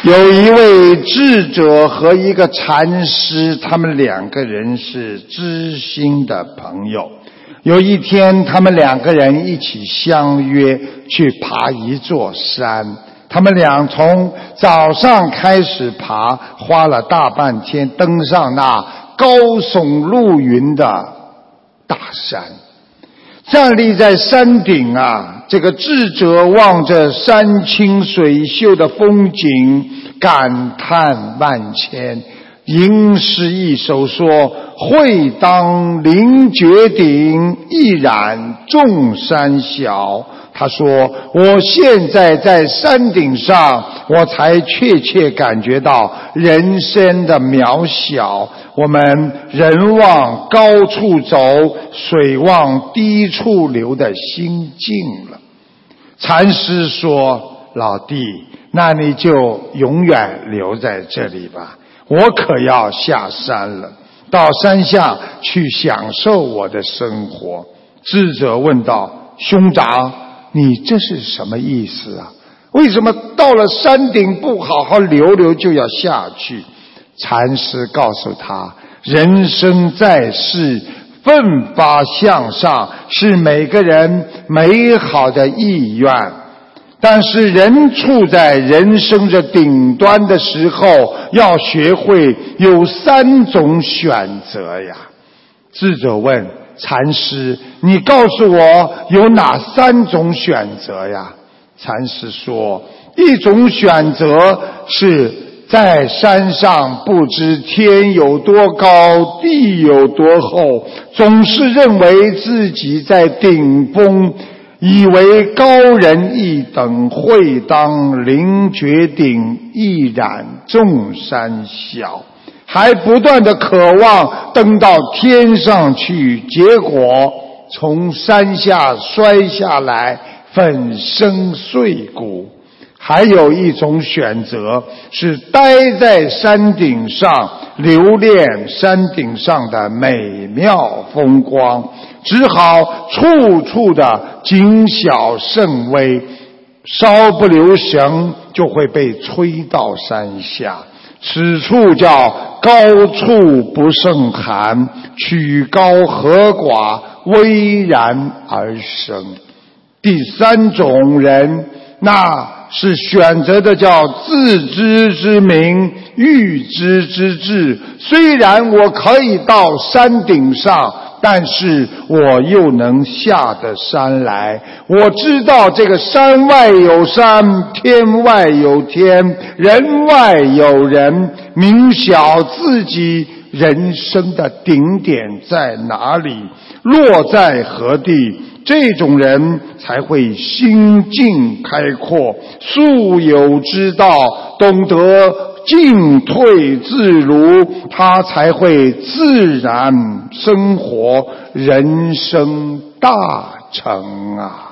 有一位智者和一个禅师，他们两个人是知心的朋友。有一天，他们两个人一起相约去爬一座山。他们俩从早上开始爬，花了大半天登上那高耸入云的大山。站立在山顶啊，这个智者望着山清水秀的风景，感叹万千，吟诗一首说：会当凌绝顶，一览众山小。他说，我现在在山顶上，我才确切感觉到人生的渺小。我们人往高处走，水往低处流的心境了。禅师说，老弟，那你就永远留在这里吧，我可要下山了，到山下去享受我的生活。智者问道，兄长，你这是什么意思啊？为什么到了山顶不好好留留就要下去？禅师告诉他，人生在世，奋发向上是每个人美好的意愿，但是人处在人生的顶端的时候，要学会有3种选择呀。智者问禅师，你告诉我有哪3种选择呀？禅师说，一种选择是在山上不知天有多高，地有多厚，总是认为自己在顶峰，以为高人一等，会当凌绝顶，一览众山小，还不断地渴望登到天上去，结果从山下摔下来，粉身碎骨。还有一种选择是待在山顶上，留恋山顶上的美妙风光，只好处处的谨小慎微，稍不留神就会被吹到山下。此处叫高处不胜寒，曲高和寡，巍然而生。第3种人，那是选择的叫自知之明，预知之智。虽然我可以到山顶上，但是我又能下得山来。我知道这个山外有山，天外有天，人外有人，明晓自己人生的顶点在哪里，落在何地。这种人才会心境开阔，素有之道，懂得进退自如，他才会自然生活，人生大成啊！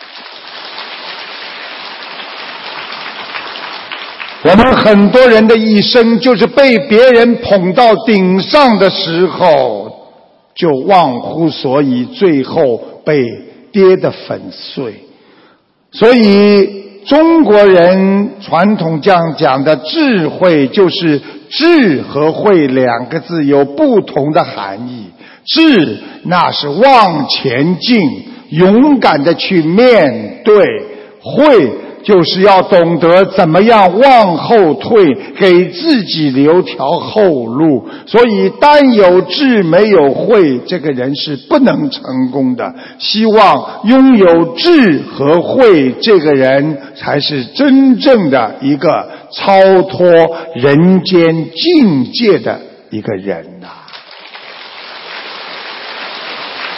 我们很多人的一生，就是被别人捧到顶上的时候，就忘乎所以，最后被跌得粉碎。所以中国人传统这样讲的智慧，就是智和慧2个字有不同的含义。智那是往前进，勇敢的去面对；慧就是要懂得怎么样往后退，给自己留条后路。所以单有智没有慧，这个人是不能成功的。希望拥有智和慧，这个人才是真正的一个超脱人间境界的一个人啊。